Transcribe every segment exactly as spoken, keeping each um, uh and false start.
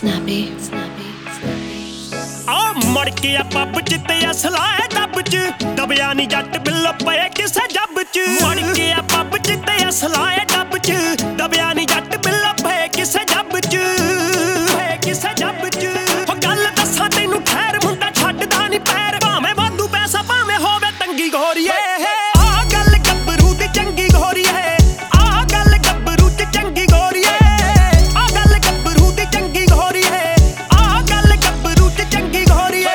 snappy, snappy, snappy. आ मड़ के आ pub च ते असला है डब च दबिया नी जट बिल्लो पे किसे जब च मड़ के आ पब च ते असला है डब च दबिया नी जट बिल्लो पे किसे जब च पे किसे जब च ओ गल दस्सां तैनू ठहर मुंडा छड्डदा नी पैर भावें वाधू पैसा भावें होवे तंगी घोरीए आ गल गब्बरू दी चंगी घोरीए आ गल गब्बरू दी चंगी घोरीए आ गल गब्बरू दी चंगी घोरीए आ गल गब्बरू दी चंगी घोरीए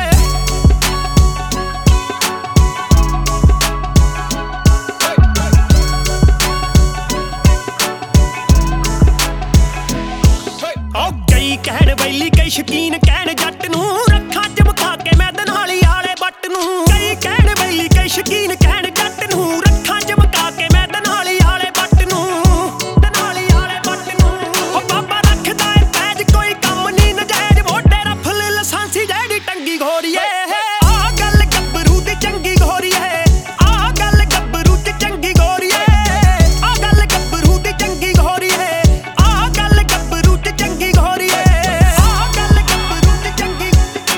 ओ कई कहण वैली कई शकीन कहण जट नूं रखां चमका के मैं दनाली आले बट नूं कई कहण वैली कई शकीन कहण जट नूं रखां चमका के मैं दनाली आले बट नूं दनाली आले बट नूं ओ बाबा रखदा ए पैज कोई कम नी नजायज वोटे रफल लसांसी जेड़ी टंगी घोरीए आ गल गब्बरू दी चंगी घोरीए आ गल गब्बरू दी चंगी घोरीए आ गल गब्बरू दी चंगी घोरीए आ गल गब्बरू दी चंगी घोरीए आ गल गब्बरू दी चंगी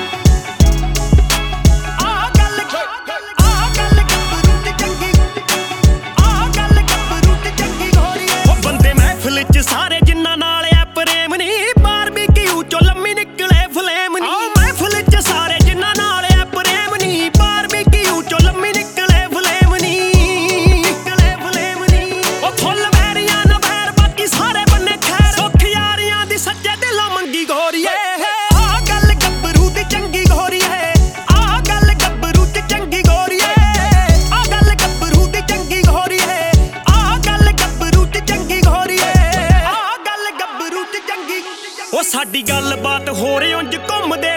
आ गल आ गल गब्बरू दी चंगी आ गल गब्बरू दी चंगी घोरीए ओ बंदे महफिल च सारे जिन्ना नाल ऐ प्रेम नी बारबीक्यू चों लम्मी निकले फलेम नी महफिल च सारे जिन्ना नाल ऐ प्रेम नी बारबीक्यू चों लम्मी निकले फलेम नी निकले फलेम नी ओ फुੱਲ वैरियां ना वैर बाकी सारे बन्ने खैर सुख यारियां दी सच्चे दिलों मंगी घोरीए आ गल गब्बरू दी चंगी घोरीए आ गल गब्बरू दी चंगी घोरीए आ गल गब्बरू दी चंगी घोरीए आ गल गब्बरू दी चंगी घोरीए आ गल गब्बरू दी चंगी ओ साडी गल बात हो रही उंज घुमदे